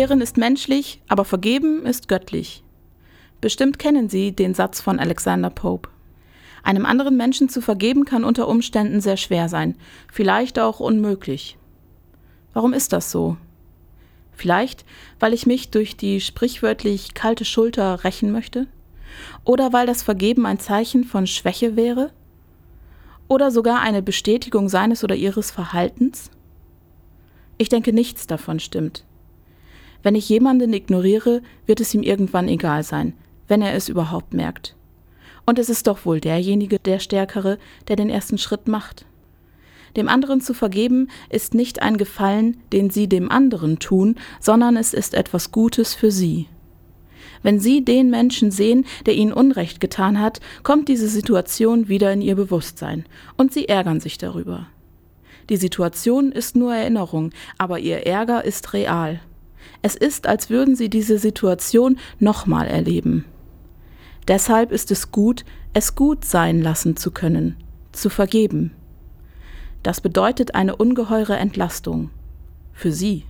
Verehren ist menschlich, aber vergeben ist göttlich. Bestimmt kennen Sie den Satz von Alexander Pope. Einem anderen Menschen zu vergeben kann unter Umständen sehr schwer sein, vielleicht auch unmöglich. Warum ist das so? Vielleicht, weil ich mich durch die sprichwörtlich kalte Schulter rächen möchte? Oder weil das Vergeben ein Zeichen von Schwäche wäre? Oder sogar eine Bestätigung seines oder ihres Verhaltens? Ich denke, nichts davon stimmt. Wenn ich jemanden ignoriere, wird es ihm irgendwann egal sein, wenn er es überhaupt merkt. Und es ist doch wohl derjenige, der Stärkere, der den ersten Schritt macht. Dem anderen zu vergeben, ist nicht ein Gefallen, den Sie dem anderen tun, sondern es ist etwas Gutes für Sie. Wenn Sie den Menschen sehen, der Ihnen Unrecht getan hat, kommt diese Situation wieder in Ihr Bewusstsein und Sie ärgern sich darüber. Die Situation ist nur Erinnerung, aber Ihr Ärger ist real. Es ist, als würden Sie diese Situation nochmal erleben. Deshalb ist es gut sein lassen zu können, zu vergeben. Das bedeutet eine ungeheure Entlastung. Für Sie.